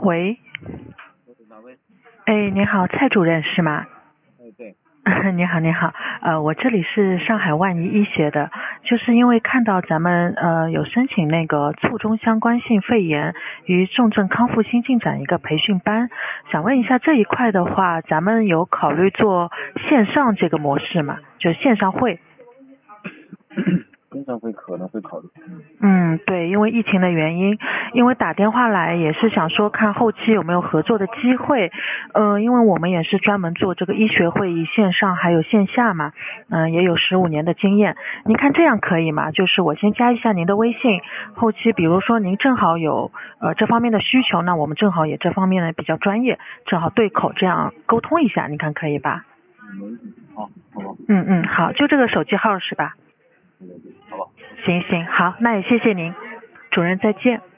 喂， 哪位？ 哎，您好，蔡主任是吗？ 对。 你好，你好，我这里是上海万怡医学的，就是因为看到咱们有申请那个卒中相关性肺炎与重症康复新进展一个培训班，想问一下这一块的话，咱们有考虑做线上这个模式吗？就是线上会。 线上会可能会考虑。 对，因为疫情的原因，因为打电话来也是想说看后期有没有合作的机会，因为我们也是专门做这个医学会议线上还有线下嘛，也有15年的经验，您看这样可以吗？就是我先加一下您的微信，后期比如说您正好有这方面的需求，那我们正好也这方面的比较专业，正好对口这样沟通一下，你看可以吧？ 没问题。好吧。 好，就这个手机号是吧？ 好吧。 行，好，那也谢谢您，主任再见。